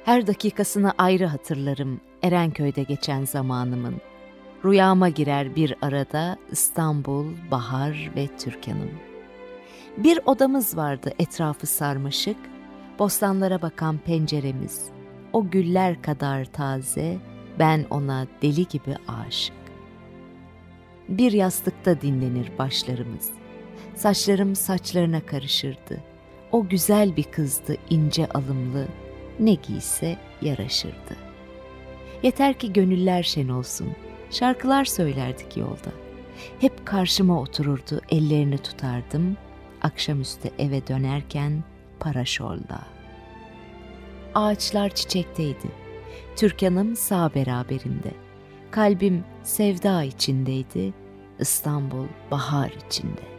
Her dakikasını ayrı hatırlarım Erenköy'de geçen zamanımın. Rüyama girer bir arada İstanbul, bahar ve Türkan'ım. Bir odamız vardı etrafı sarmaşık, bostanlara bakan penceremiz. O güller kadar taze, ben ona deli gibi aşık. Bir yastıkta dinlenir başlarımız. Saçlarım saçlarına karışırdı. O güzel bir kızdı, ince alımlı, ne giyse yaraşırdı. Yeter ki gönüller şen olsun, şarkılar söylerdik yolda. Hep karşıma otururdu, ellerini tutardım, akşamüstü eve dönerken paraşorla. Ağaçlar çiçekteydi, Türkan'ım sağ beraberinde. Kalbim sevda içindeydi, İstanbul bahar içinde.